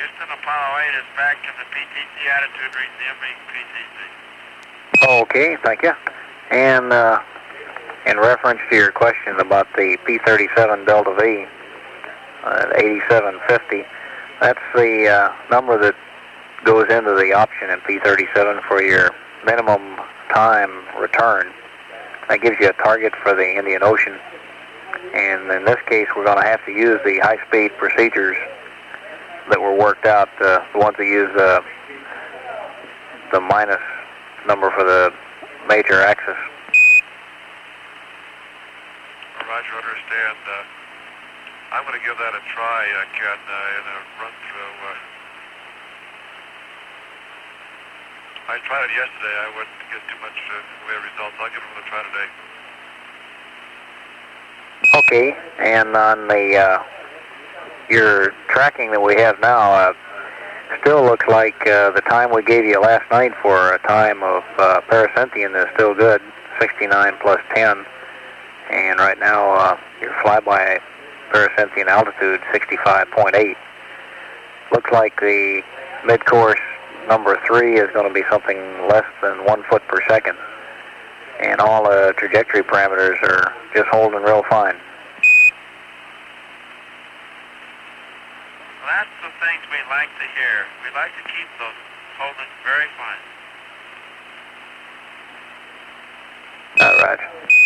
Houston, Apollo 8 is back in the PTC attitude, resuming PTC. Okay, thank you. And in reference to your question about the P37 Delta V, 8750, that's the number that goes into the option in P37 for your minimum time return. That gives you a target for the Indian Ocean. And in this case, we're going to have to use the high-speed procedures that were worked out, the ones that use the minus number for the major axis. Roger, understand. I'm going to give that a try, Ken, in a run-through. I tried it yesterday. I wouldn't get too much in the way of results. I'll give it a try today. Okay, and on the your tracking that we have now, still looks like the time we gave you last night for a time of Parasentean is still good, 69 plus 10. And right now, your flyby Parasentean altitude, 65.8. Looks like the mid-course number 3 is going to be something less than 1 foot per second. And all the trajectory parameters are just holding real fine. Well, that's the things we like to hear. We like to keep those holding very fine. All right.